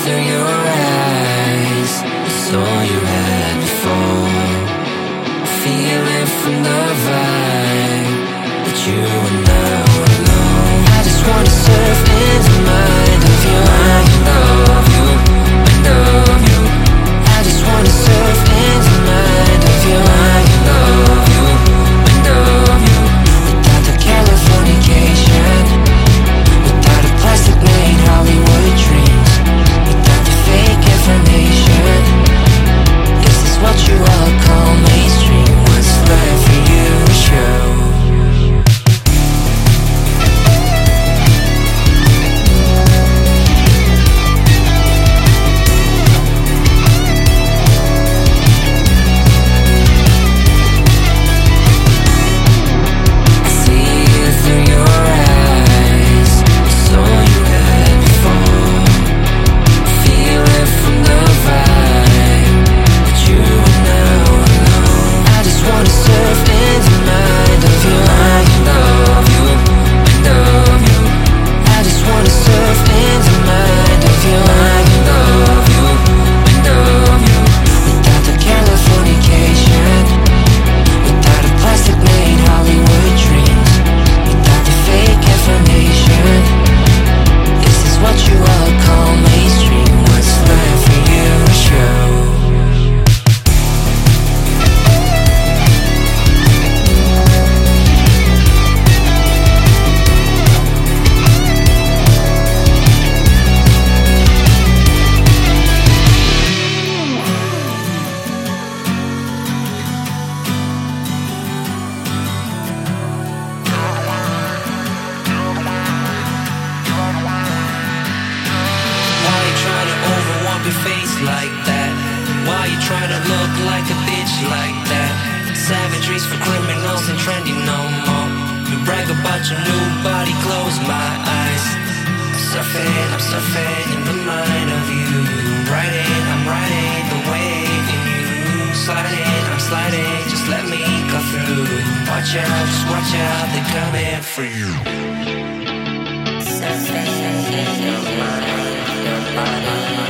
through your eyes, it's all you had before. Feeling from the vibe that you are now alone. I just wanna surf in the mind of you. I love you, I love you. I just wanna surf in the mind of you. I love you, I love you. Without the Californication, without the plastic made Hollywood dreams, without the fake information. Is this what you all call mainstream? What's left for you to show? Your face like that? Why you trying to look like a bitch like that? Savagery's for criminals and trendy no more. You brag about your new body, close my eyes. I'm surfing in the mind of you. I'm riding the wave in you. Sliding, I'm sliding, just let me go through. Watch out, just watch out, they're coming for you. Surfing in your mind, your body.